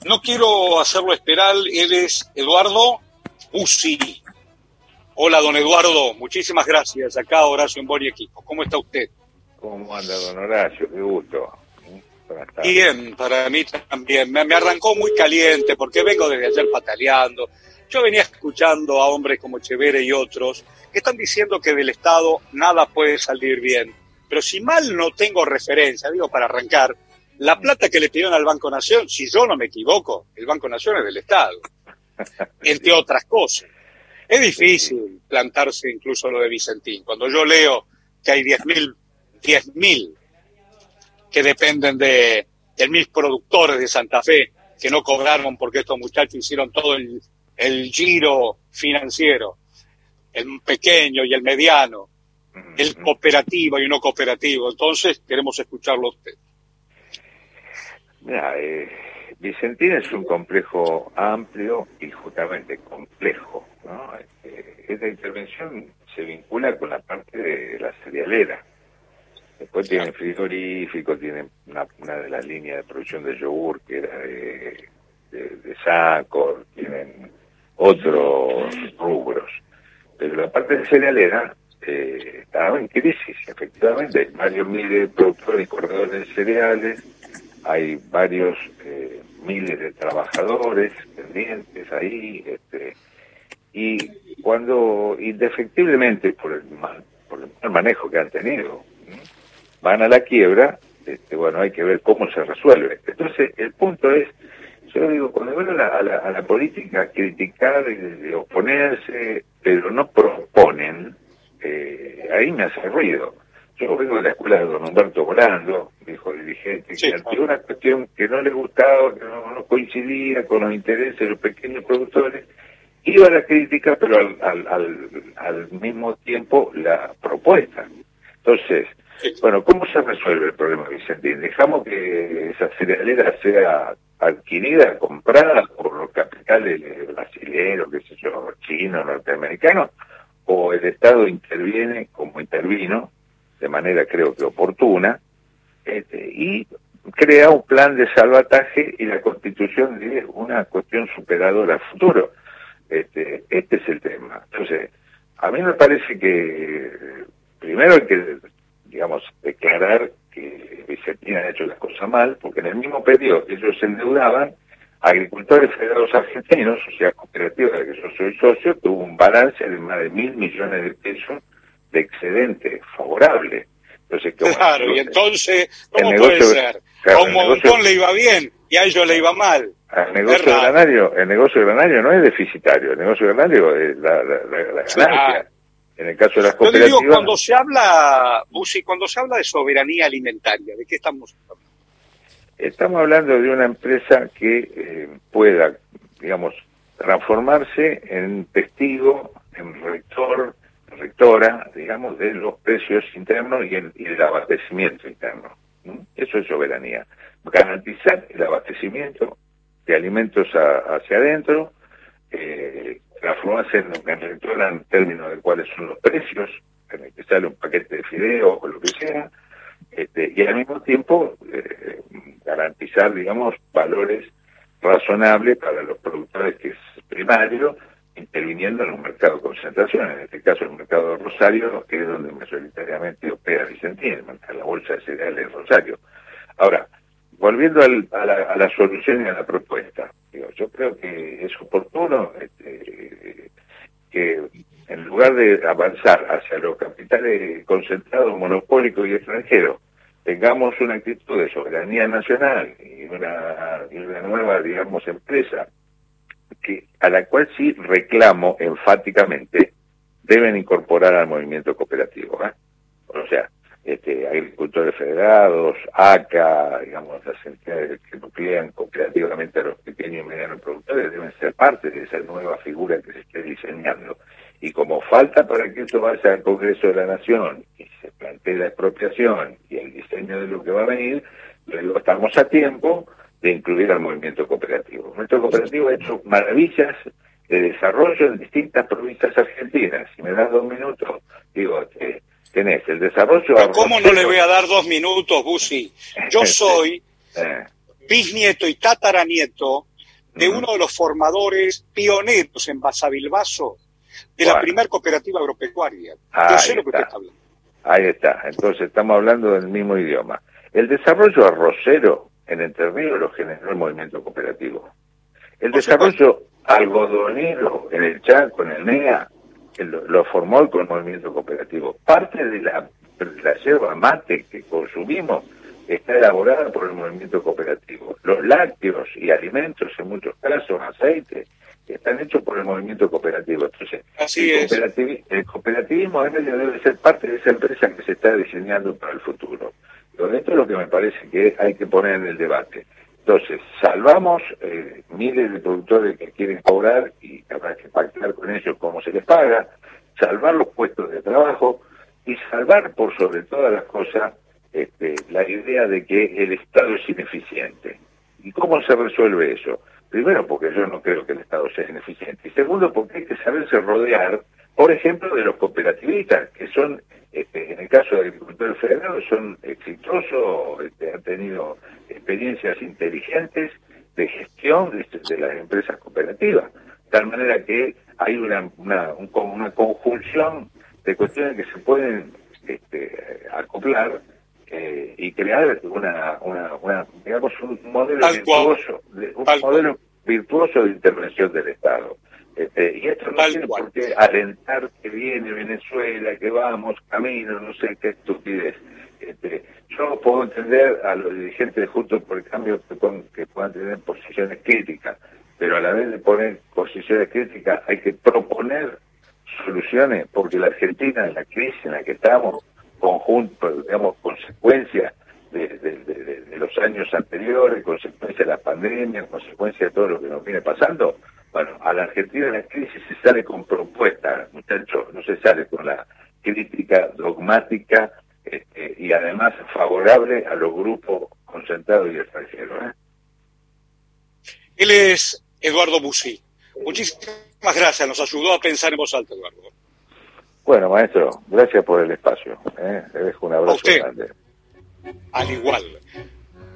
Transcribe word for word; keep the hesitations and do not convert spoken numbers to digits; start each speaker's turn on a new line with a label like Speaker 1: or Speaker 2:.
Speaker 1: No quiero hacerlo esperar, él es Eduardo Bussi. Hola, don Eduardo, muchísimas gracias. Acá Horacio en Boni Equipo. ¿Cómo está usted?
Speaker 2: ¿Cómo anda, don Horacio? Qué gusto.
Speaker 1: Bien, para mí también. Me, me arrancó muy caliente porque vengo desde ayer pataleando. Yo venía escuchando a hombres como Chevere y otros que están diciendo que del Estado nada puede salir bien. Pero si mal no tengo referencia, digo para arrancar, la plata que le pidieron al Banco Nación, si yo no me equivoco, el Banco Nación es del Estado, entre otras cosas. Es difícil plantarse incluso lo de Vicentín. Cuando yo leo que hay diez mil, diez mil que dependen de, de mil productores de Santa Fe que no cobraron porque estos muchachos hicieron todo el, el giro financiero, el pequeño y el mediano, el cooperativo y no cooperativo. Entonces queremos escucharlo a usted.
Speaker 2: Mira, eh, Vicentín es un complejo amplio y justamente complejo, ¿no? Este, esta intervención se vincula con la parte de la cerealera. Después tienen frigorífico, tienen una, una de las líneas de producción de yogur que era de, de, de Sacor, tienen otros rubros. Pero la parte de cerealera eh, estaba en crisis, efectivamente. Hay varios miles de productores y corredores de cereales, hay varios eh, miles de trabajadores pendientes ahí, este, y cuando indefectiblemente por el mal, por el mal manejo que han tenido, ¿sí?, van a la quiebra, este, bueno, hay que ver cómo se resuelve. Entonces, el punto es, yo digo, cuando van a la, a la, a la política criticar, y oponerse, pero no proponen, eh, ahí me hace ruido. Yo vengo de la escuela de don Humberto Volando, dijo el dirigente,
Speaker 1: Sí,
Speaker 2: que ante una cuestión que no le gustaba, que no, no coincidía con los intereses de los pequeños productores, iba a la crítica, pero al, al, al, al mismo tiempo la propuesta. Entonces, bueno, ¿cómo se resuelve el problema, Vicentín? ¿Dejamos que esa cerealera sea adquirida, comprada por los capitales brasileños, qué sé yo, chinos, norteamericanos? ¿O el Estado interviene como intervino, de manera creo que oportuna, este, y crea un plan de salvataje y la constitución de una cuestión superadora al futuro? Este, este es el tema. Entonces, a mí me parece que primero hay que, digamos, declarar que Vicentín ha hecho las cosas mal, porque en el mismo periodo que ellos se endeudaban, Agricultores Federados Argentinos, o sea, cooperativa de que yo soy socio, tuvo un balance de más de mil millones de pesos de excedente favorable. Entonces, que,
Speaker 1: claro,
Speaker 2: bueno,
Speaker 1: y entonces, ¿cómo
Speaker 2: el
Speaker 1: puede
Speaker 2: negocio,
Speaker 1: ser?
Speaker 2: claro,
Speaker 1: A un montón le iba bien y a ellos le iba mal.
Speaker 2: El negocio granario, el negocio granario no es deficitario, el negocio granario es la, la, la, la ganancia. Claro. En el caso de las cooperativas...
Speaker 1: Yo digo, cuando se habla, Bussi, cuando se habla de soberanía alimentaria, ¿de qué estamos hablando?
Speaker 2: Estamos hablando de una empresa que eh, pueda, digamos, transformarse en testigo, en rector, rectora, digamos, de los precios internos y el, y el abastecimiento interno. ¿Mm? Eso es soberanía. Garantizar el abastecimiento de alimentos a, hacia adentro, eh, transformarse en, en rectora en términos de cuáles son los precios, en el que sale un paquete de fideos o lo que sea, este, y al mismo tiempo eh, garantizar, digamos, valores razonables para los productores que es primario, interviniendo en un mercado de concentración, en este caso el mercado de Rosario, que es donde mayoritariamente opera Vicentín, la bolsa de cereales de Rosario. Ahora, volviendo al, a, la, a la solución y a la propuesta, digo, yo creo que es oportuno este, que en lugar de avanzar hacia los capitales concentrados, monopólicos y extranjeros, tengamos una actitud de soberanía nacional y una, y una nueva, digamos, empresa que a la cual sí reclamo enfáticamente deben incorporar al movimiento cooperativo, ¿eh? O sea, este, agricultores federados, A C A, digamos, las entidades que nuclean cooperativamente a los pequeños y medianos productores deben ser parte de esa nueva figura que se esté diseñando. Y como falta para que esto vaya al Congreso de la Nación y se plantee la expropiación y el diseño de lo que va a venir, luego estamos a tiempo de incluir al movimiento cooperativo. El movimiento cooperativo ha hecho maravillas de desarrollo en distintas provincias argentinas. Si me das dos minutos, digo, eh, tenés el desarrollo...
Speaker 1: Pero ¿cómo no le voy a dar dos minutos, Bussi? Yo soy bisnieto y tataranieto de uno de los formadores pioneros en Basavilbaso de bueno. la primera cooperativa agropecuaria. Yo sé lo que usted está hablando.
Speaker 2: Ahí está, entonces estamos hablando del mismo idioma. El desarrollo arrocero en Entre Ríos lo generó el movimiento cooperativo. El Por desarrollo supuesto. algodonero en el Chaco, en el N E A, lo, lo formó con el movimiento cooperativo. Parte de la, de la yerba mate que consumimos está elaborada por el movimiento cooperativo. Los lácteos y alimentos, en muchos casos, aceite, están hechos por el movimiento cooperativo. Entonces,
Speaker 1: Así
Speaker 2: el,
Speaker 1: es.
Speaker 2: cooperativi el cooperativismo debe ser parte de esa empresa que se está diseñando para el futuro. Pero esto es lo que me parece que hay que poner en el debate. Entonces, salvamos eh, miles de productores que quieren cobrar y habrá que pactar con ellos cómo se les paga, salvar los puestos de trabajo y salvar, por sobre todas las cosas, este, la idea de que el Estado es ineficiente. ¿Y cómo se resuelve eso? Primero, porque yo no creo que el Estado sea ineficiente. Y segundo, porque hay que saberse rodear, por ejemplo, de los cooperativistas, que son, este, en el caso de agricultores federados, son exitosos, este, han tenido experiencias inteligentes de gestión de, de las empresas cooperativas. De tal manera que hay una, una, un, una conjunción de cuestiones que se pueden este, acoplar eh, y crear una, una, una, digamos, un modelo virtuoso, de, un modelo virtuoso de intervención del Estado. Este, y esto no Tal tiene cual. por qué alentar que viene Venezuela, que vamos, camino, no sé qué estupidez. Este, yo puedo entender a los dirigentes de Juntos por el Cambio que, pon, que puedan tener posiciones críticas, pero a la vez de poner posiciones críticas hay que proponer soluciones, porque la Argentina, en la crisis en la que estamos, conjunto, digamos, consecuencia de, de, de, de los años anteriores, consecuencia de la pandemia, consecuencia de todo lo que nos viene pasando, bueno, a la Argentina en la crisis se sale con propuestas, muchachos, no se sale con la crítica dogmática este, y además favorable a los grupos concentrados y extranjeros. ¿eh?
Speaker 1: Él es Eduardo Bussi. Muchísimas gracias, nos ayudó a pensar en voz alta, Eduardo.
Speaker 2: Bueno, maestro, gracias por el espacio. ¿eh? Le dejo un abrazo
Speaker 1: a usted.
Speaker 2: grande.
Speaker 1: Al igual.